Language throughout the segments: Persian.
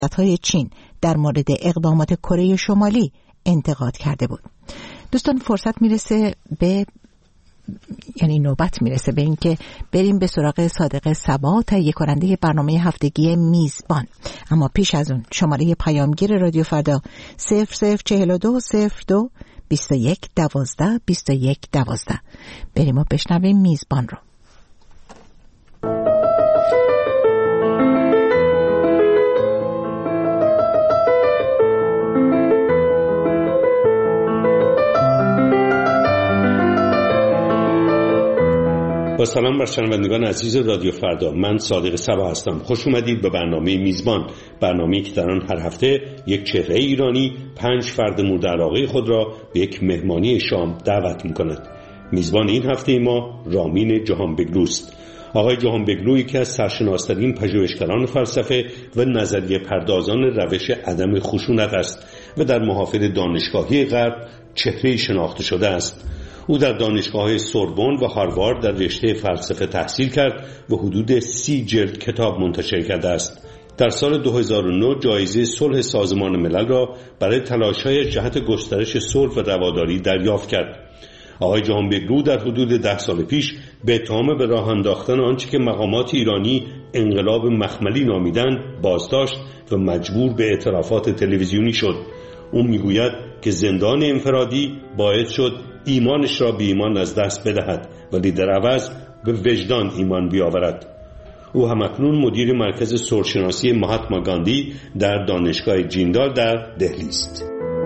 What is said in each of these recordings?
سیاست‌های چین در مورد اقدامات کره شمالی انتقاد کرده بود. دوستان نوبت میرسه به اینکه بریم به سراغ صادق صبا، تهیه کننده برنامه هفتگی میزبان. اما پیش از اون شماره پیامگیر رادیو فردا 0042 02 21 12 21 12. بریم و بشنویم میزبان رو. با سلام بر شنوندگان عزیز رادیو فردا، من صادق صبا هستم. خوش اومدید به برنامه میزبان، برنامه‌ای که در آن هر هفته یک چهره ایرانی 5 فرد مورد علاقه خود را به یک مهمانی شام دعوت می‌کند. میزبان این هفته ما رامین جهانبگلوست. آقای جهانبگلو که از سرشناس‌ترین پژوهشگران فلسفه و نظریه پردازان روش عدم خشونت است و در محافل دانشگاهی غرب چهره‌ای شناخته شده است. او در دانشگاه‌های سوربن و هاروارد در رشته فلسفه تحصیل کرد و حدود 30 جلد کتاب منتشر کرده است. در سال 2009 جایزه صلح سازمان ملل را برای تلاش‌های جهت گسترش صلح و رواداری دریافت کرد. آقای جهانبگلو در حدود 10 سال پیش به اتهام به راه انداختن آنچه که مقامات ایرانی انقلاب مخملی نامیدند بازداشت و مجبور به اعترافات تلویزیونی شد. او میگوید که زندان انفرادی باعث شد ایمانش را به ایمان از دست بدهد، ولی در عوض به وجدان ایمان بیاورد. او همکنون مدیر مرکز سرشناسی مهاتما گاندی در دانشگاه جیندال در دهلی است.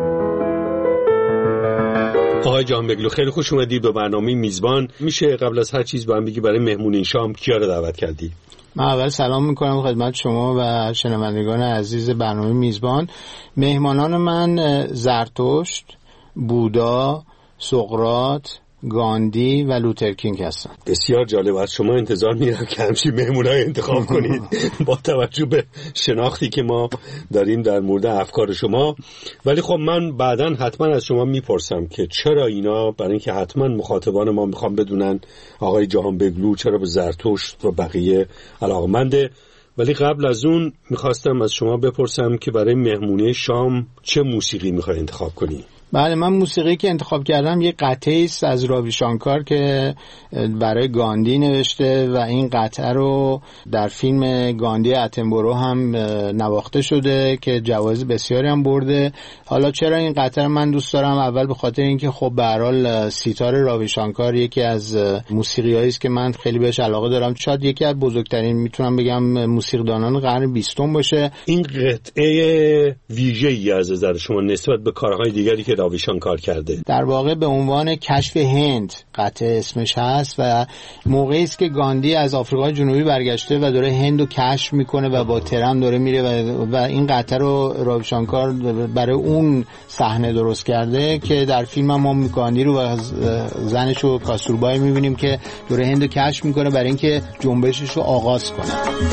آقای جهانبگلو خیلی خوش اومدید به برنامه میزبان. میشه قبل از هر چیز با هم بگی برای مهمونی شام کیا رو دعوت کردی؟ من اول سلام میکنم خدمت شما و شنوندگان عزیز برنامه میزبان. مهمانان من زرتشت، بودا، سقراط، گاندی و لوترکینگ هستن. بسیار جالب. از شما انتظار میرم که همچین مهمونای انتخاب کنید با توجه به شناختی که ما داریم در مورد افکار شما. ولی خب من بعداً حتما از شما میپرسم که چرا اینا، برای اینکه حتما مخاطبان ما میخوام بدونن آقای جهانبگلو چرا به زرتشت و بقیه علاقه‌منده. ولی قبل از اون میخواستم از شما بپرسم که برای مهمونی شام چه موسیقی میخوای انتخاب کنی؟ بله، من موسیقی که انتخاب کردم یک قطعه است از راوی شانکار که برای گاندی نوشته و این قطعه رو در فیلم گاندی اتنبرو هم نواخته شده که جوایز بسیاری هم برده. حالا چرا این قطعه رو من دوست دارم؟ اول به خاطر اینکه خب به هر حال سیتار راوی شانکار یکی از موسیقیایی است که من خیلی بهش علاقه دارم. شاید یکی از بزرگترین میتونم بگم موسیقیدانان قرن 20 باشه. این قطعه ویژه‌ای از نظر شما نسبت به کارهای دیگری که راوی شانکار کرده؟ در واقع به عنوان کشف هند قطعه اسمش هست و موقعی است که گاندی از آفریقای جنوبی برگشته و داره هند رو کشف میکنه و با ترام داره میره و این قطعه رو راوی شانکار برای اون صحنه درست کرده که در فیلم هم ما گاندی رو و زنش رو کاستوربای میبینیم که داره هند رو کشف میکنه برای اینکه جنبشش رو آغاز کنه.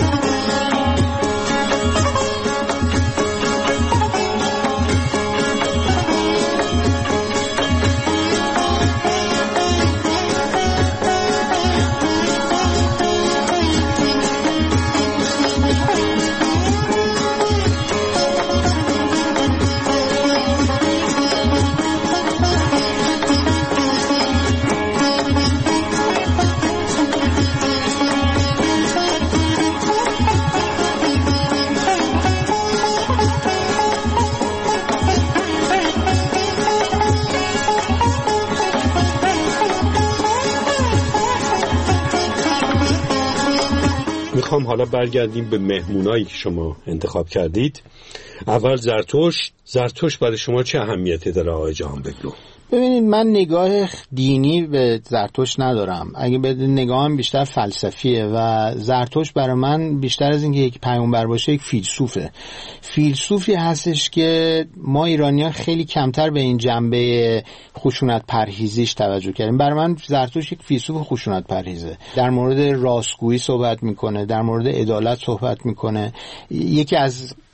میخوام حالا برگردیم به مهمونایی که شما انتخاب کردید. اول زرتشت برای شما چه اهمیتی داره آقای جهانبگلو؟ ببینید، من نگاه دینی به زرتشت ندارم. اگه به نگاهم بیشتر فلسفیه و زرتشت برای من بیشتر از اینکه یک پیامبر باشه یک فیلسوفی هستش که ما ایرانیان خیلی کمتر به این جنبه خشونت پرهیزیش توجه کردیم. برای من زرتشت یک فیلسوف خشونت پرهیزه. در مورد راستگویی صحبت میکنه، در مورد عدالت صحبت میکنه. یکی از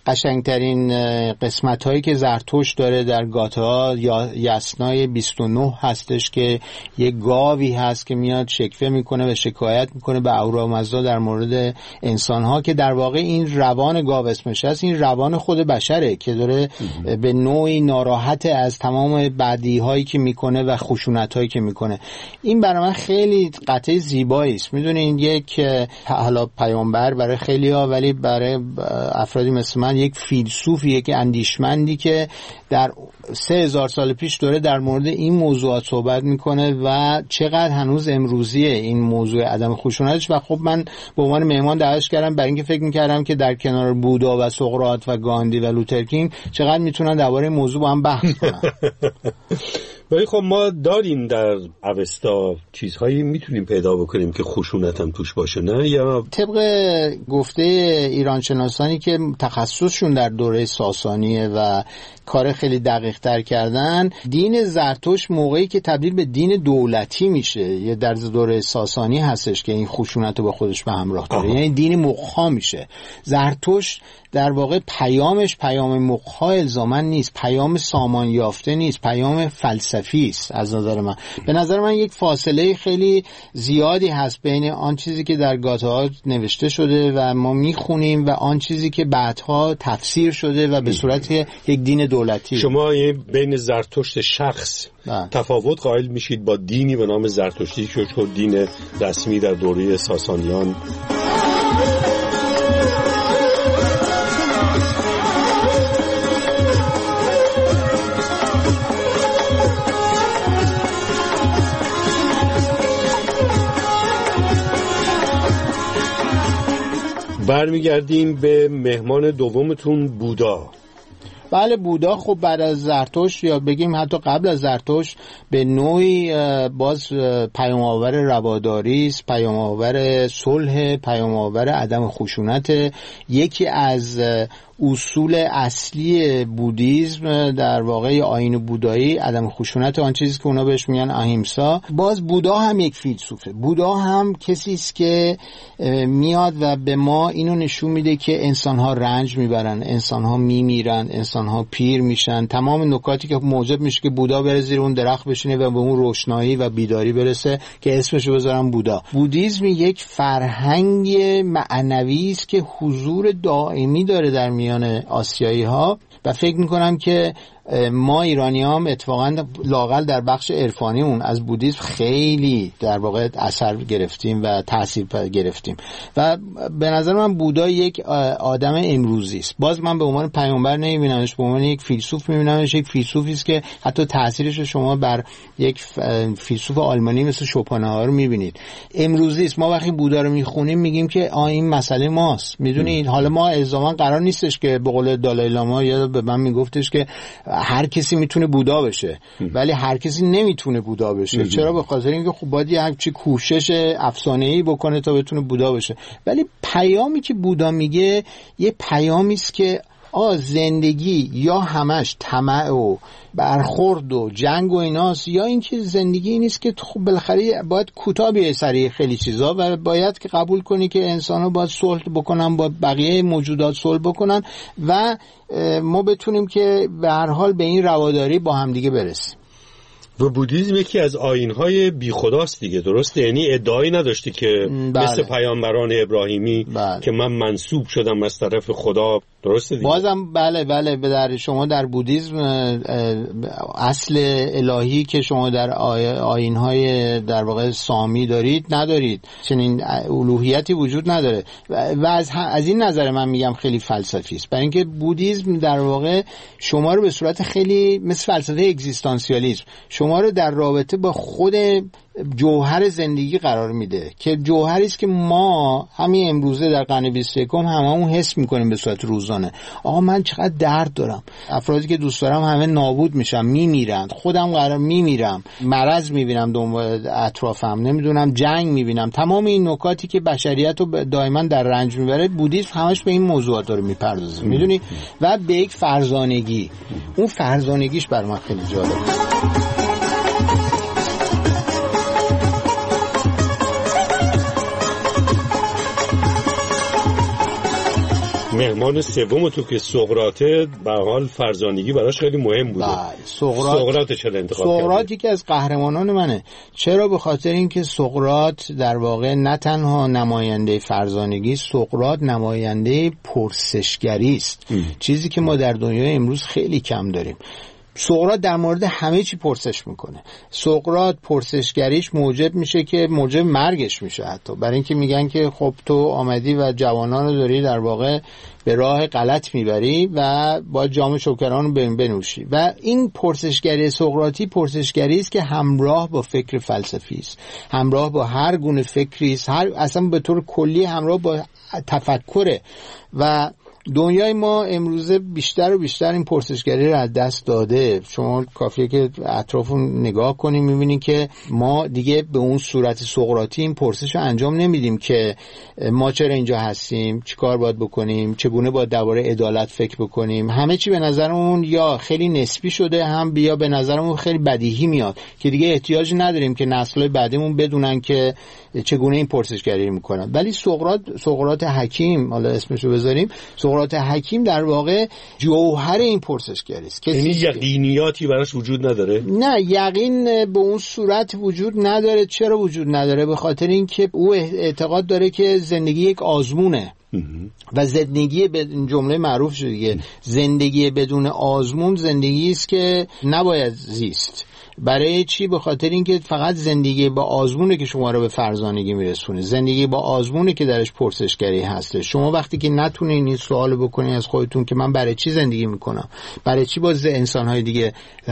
قشنگترین قسمت هایی که زرتشت داره در گاتا یا یسنای 29 هستش که یه گاوی هست که میاد شکوه میکنه و شکایت میکنه به اهورامزدا در مورد انسان ها، که در واقع این روان گاو اسمش هست، این روان خود بشره که داره به نوعی ناراحت از تمام بدی هایی که میکنه و خشونت هایی که میکنه. این برای من خیلی قطعه زیبایی است. میدونین یک حالا پیامبر برای خیلی‌ها، ولی برای افرادی مثل من یک فیلسوفی، یک اندیشمندی که در 3000 سال پیش داره در مورد این موضوعات صحبت میکنه و چقدر هنوز امروزیه این موضوع عدم خشونتش. و خب من به عنوان مهمان دعوتش کردم برای اینکه فکر میکردم که در کنار بودا و سقراط و گاندی و لوترکینگ چقدر میتونن درباره این موضوع با هم بحث کنن. ولی خب ما داریم در اوستا چیزهایی میتونیم پیدا بکنیم که خشونت هم توش باشه، نه؟ یا طبق گفته ایرانشناسانی که تخصصشون در دوره ساسانیه و کار خیلی دقیق تر کردن، دین زرتشت موقعی که تبدیل به دین دولتی میشه، یه در دوره ساسانی هستش که این خشونت رو با خودش به همراه داره. یعنی دین مقها میشه. زرتشت در واقع پیامش پیام مقها الزاماً نیست، پیام سامان یافته نیست، پیام فلسفی است. از نظر من، به نظر من یک فاصله خیلی زیادی هست بین آن چیزی که در گاتا نوشته شده و ما میخونیم و آن چیزی که بعدها تفسیر شده و به صورت یک دین دولتی. شما بین زرتشت شخص تفاوت قائل میشید با دینی به نام زرتشتی که شد دین رسمی در دوره ساسانیان؟ برمیگردیم به مهمان دومتون، بودا. بله، بودا خب بعد از زرتشت یا بگیم حتی قبل از زرتشت به نوعی باز پیام‌آور رواداری است، پیام‌آور صلح، پیام‌آور عدم خشونت. یکی از اصول اصلی بودیسم در واقع آیین بودایی عدم خشونت، آن چیزی که اونا بهش میگن اهیمسا. باز بودا هم یک فیلسوفه. بودا هم کسی است که میاد و به ما اینو نشون میده که انسان‌ها رنج میبرن، انسان‌ها میمیرن، انسان‌ها پیر میشن. تمام نکاتی که موجب میشه که بودا بره زیر اون درخت بشینه و به اون روشنایی و بیداری برسه که اسمشو بذارم بودا. بودیسم یک فرهنگ معنوی است که حضور دائمی داره در میان آسیایی ها و فکر میکنم که ما ایرانی هم اتفاقا لااقل در بخش عرفانی اون از بودیسم خیلی در واقع اثر گرفتیم و تاثیر گرفتیم و به نظر من بودا یک آدم امروزی است. باز من به عنوان پیامبر نمیبینمش، به عنوان یک فیلسوف میبینمش. یک فیلسوفی است که حتی تاثیرش شما بر یک فیلسوف آلمانی مثل شوپنهاور میبینید. امروزی است. ما وقتی بودا رو میخونیم میگیم که این مسئله ماست. میدونید حالا ما الزاما قرار نیستش که به قول دالای لاما یا به من میگفتش که هر کسی میتونه بودا بشه، ولی هر کسی نمیتونه بودا بشه. چرا؟ به خاطر اینکه خب باید یه همچین کوشش افسانه‌ای بکنه تا بتونه بودا بشه. ولی پیامی که بودا میگه یه پیامی است که زندگی یا همش طمع و برخورد و جنگ و ایناست، یا اینکه زندگی این نیست که خب بالاخره باید کوتاه بیای سری خیلی چیزا و باید که قبول کنی که انسان‌ها باید صلح بکنن، با بقیه موجودات صلح بکنن و ما بتونیم که به هر حال به این رواداری با هم دیگه برسیم. و بودیسم یکی از آیین‌های بی خداست دیگه، درسته؟ یعنی ادعایی نداشتی که مثل پیامبران ابراهیمی که من منسوب شدم از طرف خدا، درسته دیگه؟ بازم بله در شما در بودیسم اصل الهی که شما در آیین‌های در واقع سامی دارید ندارید، چنین الوهیتی وجود نداره و از این نظر من میگم خیلی فلسفی است، برای اینکه بودیسم در واقع شما رو به صورت خیلی مثل فلسفه اگزیستانسیالیسم شما رو در رابطه با خود جوهر زندگی قرار میده که جوهری است که ما همین امروزه در قرن 21 هممون حس میکنیم به صورت روزانه. آقا من چقدر درد دارم، افرادی که دوست دارم همه نابود میشن، میمیرن، خودم قرار میمیرم، مرض میبینم دنبال اطرافم، نمیدونم جنگ میبینم، تمام این نکاتی که بشریت رو دائما در رنج میبره. بودیسم همش به این موضوعات داره میپردازه، میدونی، و به یک فرزانگی. اون فرزانگیش برای من خیلی جالبه. مهمان سوم تو که سقراطه به حال فرزانگی براش خیلی مهم بوده. سقراط چرا انتخاب کردی؟ سقراط یکی از قهرمانان منه. چرا؟ به خاطر اینکه سقراط در واقع نه تنها نماینده فرزانگی، سقراط نماینده پرسشگری است. چیزی که ما در دنیای امروز خیلی کم داریم. سقراط در مورد همه چی پرسش میکنه. سقراط پرسشگریش موجب میشه که موجب مرگش میشه، حتی برای اینکه میگن که خب تو آمدی و جوانان رو داری در واقع به راه غلط میبری و با جام شوکران رو بنوشی. و این پرسشگری سقراطی پرسشگری است که همراه با فکر فلسفی است، همراه با هر گونه فکری است، اصلا به طور کلی همراه با تفکره. و دنیای ما امروزه بیشتر و بیشتر این پرسشگری رو از دست داده. شما کافیه که اطرافون نگاه کنیم میبینید که ما دیگه به اون صورت سقراطی این پرسش رو انجام نمیدیم که ما چرا اینجا هستیم، چی کار باید بکنیم، چگونه باید درباره عدالت فکر بکنیم. همه چی به نظرمون یا خیلی نسبی شده، هم بیا به نظرمون خیلی بدیهی میاد که دیگه احتیاج نداریم که نسل‌های بعدمون بدونن که چگونه این پرسشگری میکنن. ولی سقراط حکیم، حالا اسمشو بذاریم، سقراط حکیم در واقع جوهر این پرسشگری است. یعنی یقینیاتی براش وجود نداره؟ نه، یقین به اون صورت وجود نداره. چرا وجود نداره؟ به خاطر اینکه او اعتقاد داره که زندگی یک آزمونه و زندگی به جمله معروف شده دیگه، زندگی بدون آزمون زندگی است که نباید زیست. برای چی؟ به خاطر اینکه فقط زندگی با آزمونه که شما رو به فرزانگی میرسونه. زندگی با آزمونه که درش پرسشگری هسته. شما وقتی که نتونین این سوالو بکنین از خودتون که من برای چی زندگی میکنم، برای چی با انسانهای دیگه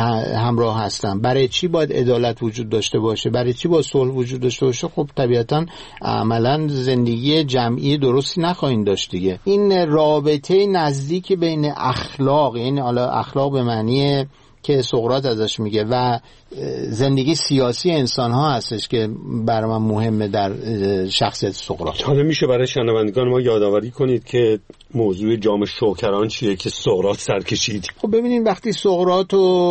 همراه هستم، برای چی باید عدالت وجود داشته باشه، برای چی باید صلح وجود داشته باشه، خب طبیعتا عملا زندگی جمعی درستی نخواهید داشت دیگه. این رابطه نزدیک بین اخلاق، یعنی حالا اخلاق به معنی که سقراط ازش میگه و زندگی سیاسی انسان ها هستش که برای من مهمه در شخصیت سقراط. حالا میشه برای شنوندگان ما یادآوری کنید که موضوع جام شوکران چیه که سقراط سر کشید؟ خب ببینیم وقتی سقراط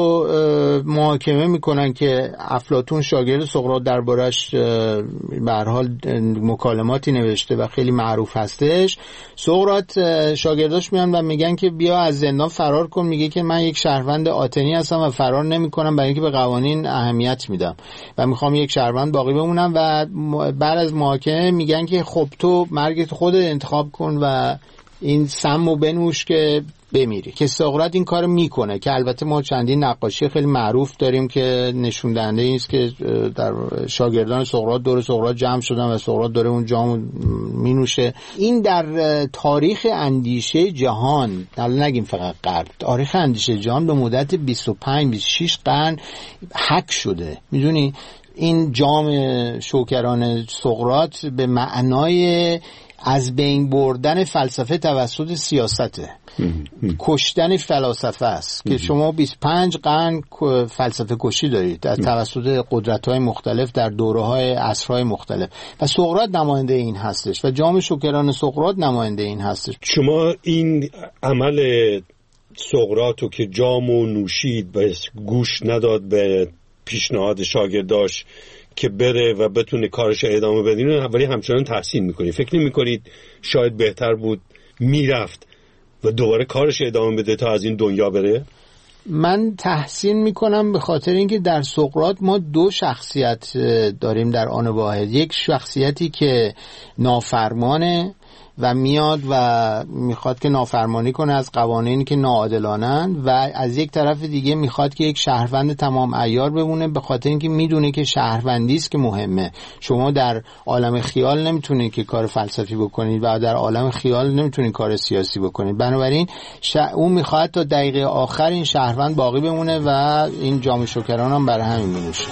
رو محاکمه میکنن که افلاطون شاگرد سقراط دربارش به هر حال مکالماتی نوشته و خیلی معروف هستش، سقراط شاگرداش میان و میگن که بیا از زندان فرار کن. میگه که من یک شهروند آتنی هستم و فرار نمیکنم برای اینکه به قوانین اهمیت میدم و میخوام یک شهروند باقی بمونم. و بعد از محاکمه میگن که خب تو مرگت خودت انتخاب کن و این سمو بنوش که بمیری. که سقراط این کارو میکنه که البته ما چندین نقاشی خیلی معروف داریم که نشون دهنده این است که در شاگردان سقراط دور سقراط جمع شدن و سقراط داره اون جامو مینوشه. این در تاریخ اندیشه جهان، حالا نگیم فقط غرب، تاریخ اندیشه جهان به مدت 25-26 قرن حک شده. میدونی این جام شوکران سقراط به معنای از بین بردن فلسفه توسط سیاسته، کشتن فلاسفه است که شما 25 قرن فلسفه کشی دارید از توسط قدرت‌های مختلف در دوره‌های عصرهای مختلف و سقراط نماینده این هستش و جام شوکران سقراط نماینده این هستش. شما این عمل سقراطو که جامو نوشید و گوش نداد به پیشنهاد شاگرداش که بره و بتونه کارش ادامه بده، ولی همچنان تحسین میکنید؟ فکر نمی‌کنید شاید بهتر بود میرفت و دوباره کارش ادامه بده تا از این دنیا بره؟ من تحسین میکنم به خاطر اینکه در سقراط ما دو شخصیت داریم در آن واحد. یک شخصیتی که نافرمانه و میاد و میخواد که نافرمانی کنه از قوانینی که ناعادلانن و از یک طرف دیگه میخواد که یک شهروند تمام عیار بمونه به خاطر اینکه میدونه که شهروندی است که مهمه. شما در عالم خیال نمیتونید که کار فلسفی بکنید و در عالم خیال نمیتونید کار سیاسی بکنید. بنابراین اون میخواد تا دقیقه آخر این شهروند باقی بمونه و این جام شوکران هم برای همین مینوشه.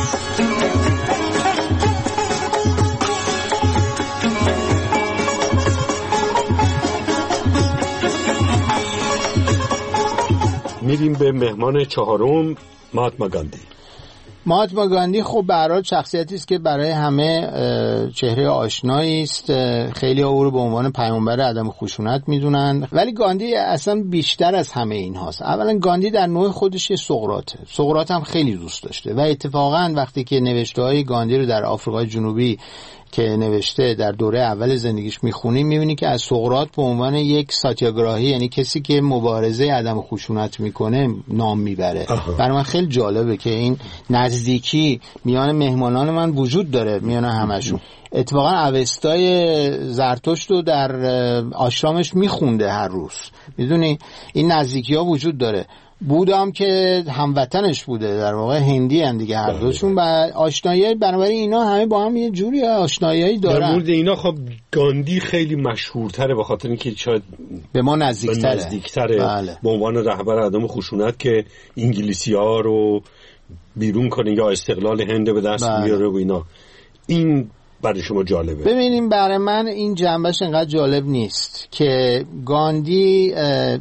میریم به مهمان چهارم، مهاتما گاندی. مهاتما گاندی خب به هر حال شخصیتی است که برای همه چهره آشنایی است. خیلی او رو به عنوان پیامبر عدم خشونت میدونن، ولی گاندی اصلا بیشتر از همه این هاست. اولا گاندی در نوع خودش سقراطه. سقراط هم خیلی دوست داشته و اتفاقا وقتی که نوشته‌های گاندی رو در آفریقای جنوبی که نوشته در دوره اول زندگیش میخونیم، میبینی که از سقراط به عنوان یک ساتیاگراهی، یعنی کسی که مبارزه عدم خشونت میکنه، نام میبره. برای من خیلی جالبه که این نزدیکی میان مهمانان من وجود داره، میان همشون. اتفاقا اوستای زرتشت رو در آشرامش میخونده هر روز. میدونی این نزدیکی ها وجود داره. بودم که هموطنش بوده، در واقع هندی هم دیگه هر دوشون، و آشنایی بنابراین اینا همه با هم یه جوری آشنایی‌ای دارن. در مورد اینا خب گاندی خیلی مشهورتره به خاطر اینکه شاید به ما نزدیکتره. بله. به عنوان رهبر عدم خشونت که انگلیسی‌ها رو بیرون کنه یا استقلال هند به دست بیاره و اینا. این برای شما جالبه؟ ببینیم برای من این جنبش انقدر جالب نیست که گاندی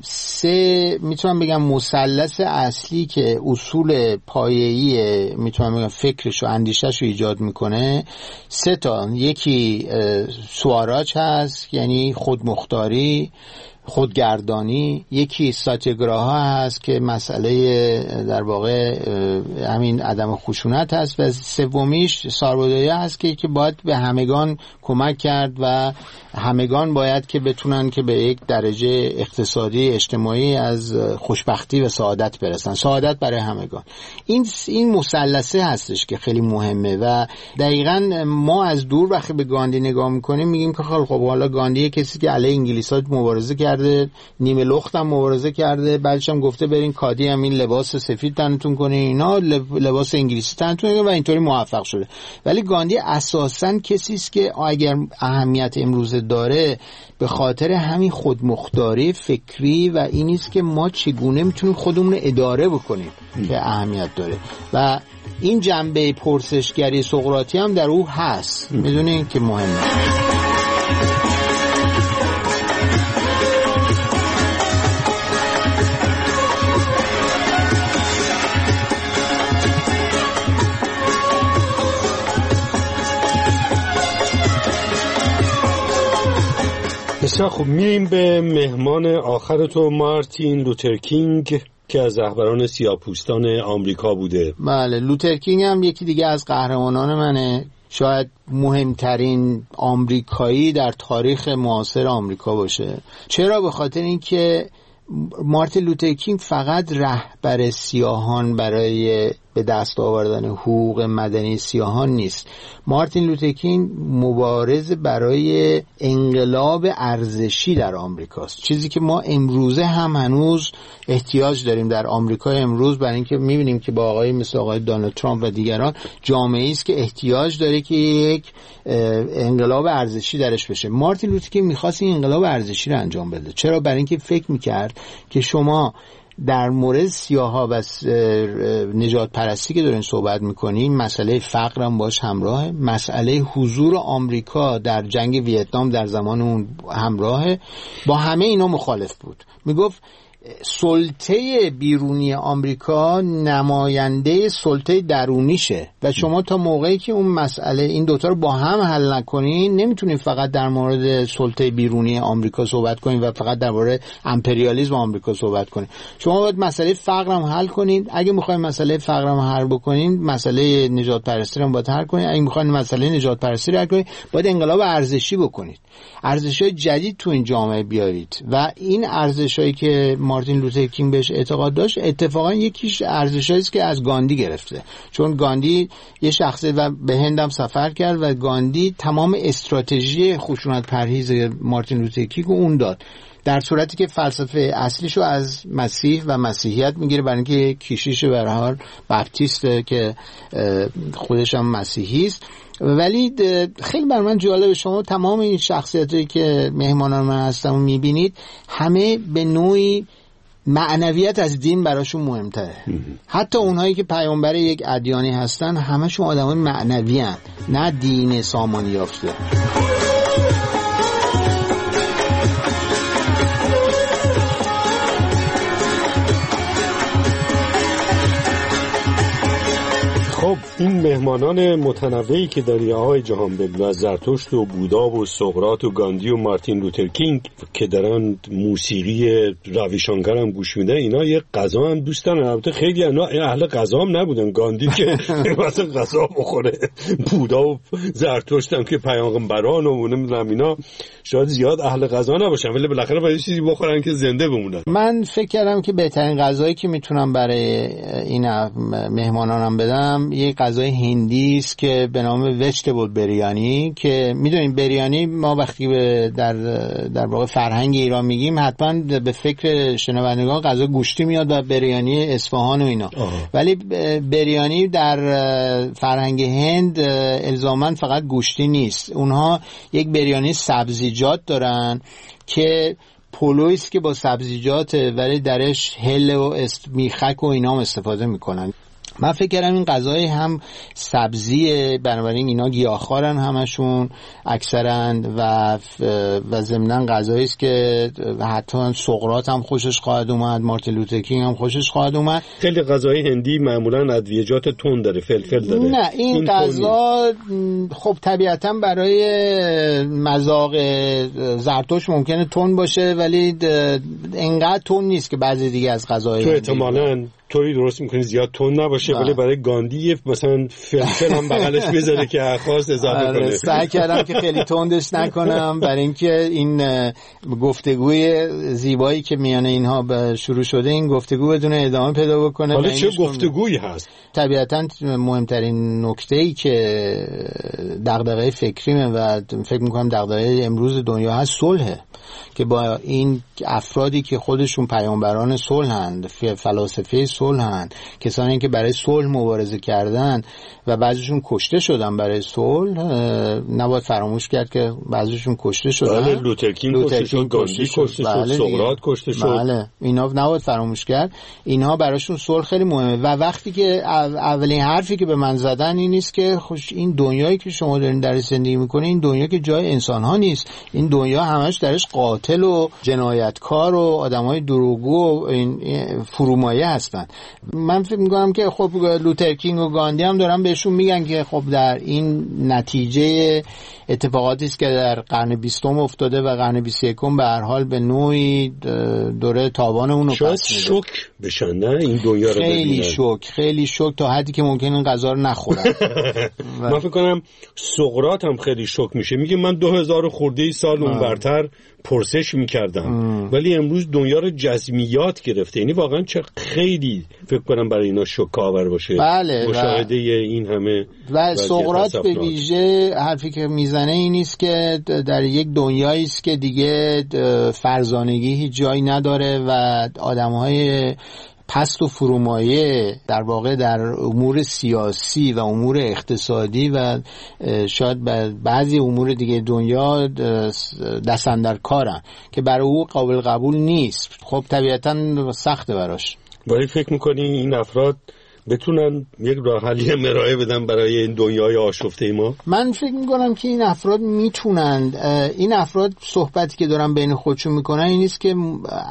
میتونم بگم مثلث اصلی که اصول پایه‌ای میتونم بگم فکرش و اندیشش رو ایجاد میکنه 3 تا. یکی سواراج هست، یعنی خودمختاری، خودگردانی. یکی ساتیاگراها هست که مسئله در واقع همین عدم خشونت هست، و سومیش سارودایا هست که باید به همگان کمک کرد و همگان باید که بتونن که به یک درجه اقتصادی اجتماعی از خوشبختی و سعادت برسن، سعادت برای همگان. این مثلثه هستش که خیلی مهمه و دقیقاً ما از دور وقتی به گاندی نگاه میکنیم میگیم که خب حالا گاندی کسی که علیه انگلیس‌ها مبارزه کرده، نیمه لخت هم مبارزه کرده، بعدش هم گفته برین کادی هم این لباس سفید تنتون کنین، اینا لباس انگلیسی تنتون کنین، و اینطوری موفق شده. ولی گاندی اساساً کسی است که اگر اهمیت امروزه داره به خاطر همین خودمختاری فکری و این است که ما چگونه میتونیم خودمون رو اداره بکنیم که اهمیت داره، و این جنبه پرسشگری سقراطی هم در او هست. میدونین که مهمه. بسیار خوب، میریم به مهمان آخر تو، مارتین لوتر کینگ که از رهبران سیاه‌پوستان آمریکا بوده. بله، لوتر کینگ هم یکی دیگه از قهرمانان منه، شاید مهمترین آمریکایی در تاریخ معاصر آمریکا باشه. چرا؟ به خاطر اینکه مارتین لوتر کینگ فقط رهبر سیاهان برای به دست آوردن حقوق مدنی سیاهان نیست. مارتین لوتر کینگ مبارز برای انقلاب ارزشی در آمریکاست، چیزی که ما امروزه هم هنوز احتیاج داریم در آمریکای امروز، برای اینکه می‌بینیم که با آقای مثل آقای دونالد ترامپ و دیگران جامعه‌ای است که احتیاج داره که یک انقلاب ارزشی درش بشه. مارتین لوتر کینگ می‌خواست این انقلاب ارزشی رو انجام بده. چرا؟ برای اینکه فکر می‌کرد که شما در مورد سیاها و نجات پرستی که دارین صحبت میکنیم، مسئله فقر هم باش همراهه، مسئله حضور آمریکا در جنگ ویتنام در زمان اون همراهه، با همه اینا مخالف بود. میگفت سلطه بیرونی آمریکا نماینده سلطه درونیشه و شما تا موقعی که اون مسئله این دوتا رو با هم حل نکنین نمیتونین فقط در مورد سلطه بیرونی آمریکا صحبت کنین و فقط در مورد امپریالیسم آمریکا صحبت کنین. شما باید مسئله فقر هم حل کنین. اگه میخواین مسئله فقر هم حل بکنین، مسئله نجات پرستی هم باید حل کنین. اگه میخواین مسئله نجات پرستی رو حل کنین، باید انقلاب ارزشی بکنید، ارزش‌های جدید تو این جامعه بیارید. و این ارزش‌هایی که مارتین لوتر کینگ بهش اعتقاد داشت اتفاقا یکیش ارزش‌هایی است که از گاندی گرفته، چون گاندی یه شخصیت و به هندم سفر کرد و گاندی تمام استراتژی خشونت پرهیز مارتین لوتر کینگ اون داد، در صورتی که فلسفه اصلیشو از مسیح و مسیحیت میگیره، برای اینکه کشیش به هر حال بپتیسته که خودش هم مسیحی است. ولی خیلی بر من جالبه، شما تمام این شخصیتایی که مهمانان من هستن و میبینید همه به نوعی معنویت از دین براشون مهمتره. حتی اونهایی که پیامبر یک ادیانی هستن همشون آدمای معنوی هستن، نه دین سامانی یافته. خب این مهمانان متنوعی که داری آقای جهانبگلو، از زرتشت و بودا و سقراط و گاندی و مارتین لوتر کینگ که دارن موسیقی رویشانکر هم گوش میدن، اینا یه غذا هم دوست دارن. البته خیلی اینا اهل غذا هم نبودن. گاندی که مثلا غذا بخوره، بودا و زرتشت هم که پیامبران و نمیدونم اینا شاید زیاد اهل غذا نباشن، ولی بالاخره باید چیزی بخورن که زنده بمونن. من فکر کردم که بهترین غذایی که میتونم برای این مهمانانم بدم یه غذای هندی است که به نام ویجیتبل بریانی، که میدونیم بریانی ما وقتی در واقع فرهنگ ایران میگیم حتما به فکر شنوندگان غذا گوشتی میاد و بریانی اصفهان و اینا. ولی بریانی در فرهنگ هند الزاما فقط گوشتی نیست. اونها یک بریانی سبزیجات دارن که پلویست که با سبزیجاته ولی درش هل و میخک و اینا هم استفاده میکنن. من فکر کردم این غذای هم سبزیه، بنابراین اینا گیاهخوارن همشون اکثرا و ضمناً غذایی است که حتی سقراط هم خوشش خواهد اومد، مارتین لوتر کینگ هم خوشش خواهد اومد. خیلی غذای هندی معمولاً ادویجات تند داره، فلفل داره. نه این غذا خب طبیعتاً برای مذاق زرتشت ممکنه تند باشه، ولی انقدر تند نیست که بعضی دیگه از غذاهای تو احتمالاً طوری درست میکنی زیاد تند نباشه، ولی برای گاندی مثلا فلفل هم بغلش بذاره که خواست اضافه کنه. سعی کردم که خیلی تندش نکنم برای اینکه این گفتگوی زیبایی که میان اینها شروع شده این گفتگو بدون ادامه پیدا بکنه. حالا چه گفتگویی هست؟ طبیعتاً مهمترین نکته‌ای که دغدغه فکریمه و فکر میکنم دغدغه امروز دنیا هست صلحه، که با این افرادی که خودشون پیامبران صلحند، فلاسفه صلحند، کسانی که برای صلح مبارزه کردن و بعضیشون کشته شدن برای صلح، نباید فراموش کرد که بعضیشون کشته شدن. بله، لوتر کینگ کشته شد، گاندی کشته شد، سقراط کشته شد. بله، اینا نباید فراموش کرد. اینها براشون صلح خیلی مهمه. و وقتی که اولین حرفی که به من زدن این نیست که خوش این دنیایی که شما دارین در زندگی میکنین این دنیا که جای انسان ها نیست، این دنیا همش درش قاتل و جنایتکار و آدمای دروغگو و این فرومایه هستن. من فکر میکنم که خب لوتر کینگ و گاندی هم دارن بهشون میگن که خب در این نتیجه اتفاقاتی است که در قرن 20 افتاده و قرن 21 به هر حال به نوعی دوره تابان اون رو پس میده. شوک بشن نه این دنیا رو ببینن. خیلی شوک تا حدی که ممکن این غذا رو نخورن. من فکر کنم سقراط هم خیلی شوک میشه، میگه من 2000 خورده سال اونورتر پرسش میکردم ولی امروز دنیا رو جزمیات گرفته. یعنی واقعا چه خیلی فکر کنم برای اینا شوک آور باشه. بله، مشاهده این همه. و سقراط به ویژه حرفی که میزنه این نیست که در یک دنیایی است که دیگه فرزانگی هیچ جایی نداره و آدم‌های پست و فرومایه در واقع در امور سیاسی و امور اقتصادی و شاید بعضی امور دیگه دنیا دست اندر کارن که برای او قابل قبول نیست. خب طبیعتاً سخته براش. ولی فکر می‌کنی این افراد بتونن یک راه حلی ارائه بدن برای این دنیای آشفته ما؟ من فکر میکنم که این افراد میتونن. این افراد صحبتی که دارن بین خودشون میکنن این نیست که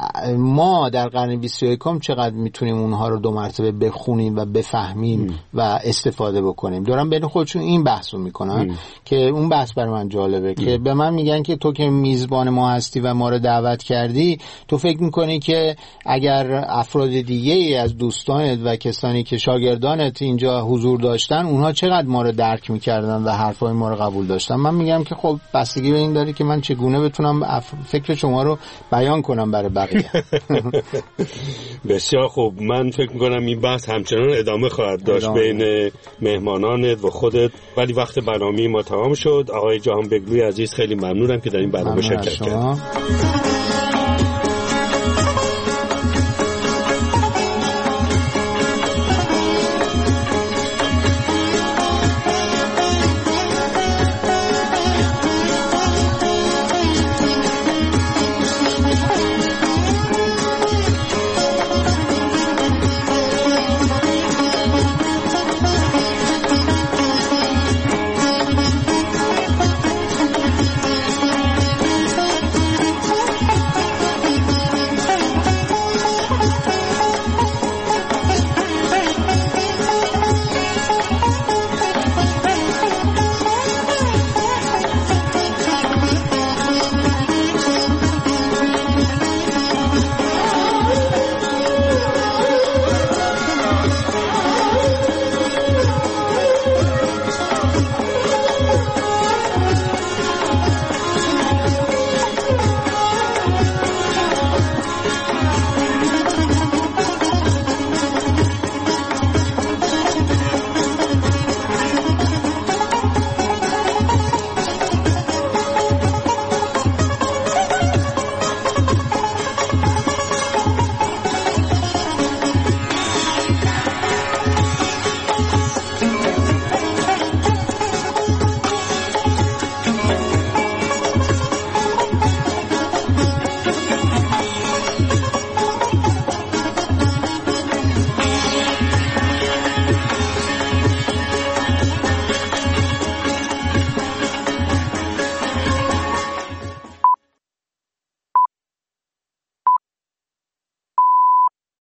ما در قرن 21 چقدر میتونیم اونها رو 2 مرتبه بخونیم و بفهمیم و استفاده بکنیم. دارن بین خودشون این بحثو میکنن که اون بحث برای من جالبه که به من میگن که تو که میزبان ما هستی و ما رو دعوت کردی، تو فکر میکنی که اگر افراد دیگه از دوستانت و کسانی که شاگردانت اینجا حضور داشتن اونها چقدر ما رو درک میکردن و حرفای ما رو قبول داشتن؟ من میگم که خب بستگی به این داره که من چگونه بتونم فکر شما رو بیان کنم برای بقیه. بسیار خوب. من فکر میکنم این بحث همچنان ادامه خواهد داشت بین مهمانانت و خودت، ولی وقت برنامه ما تمام شد. آقای جهانبگلوی عزیز خیلی ممنونم که در این برنامه شرکت کردید.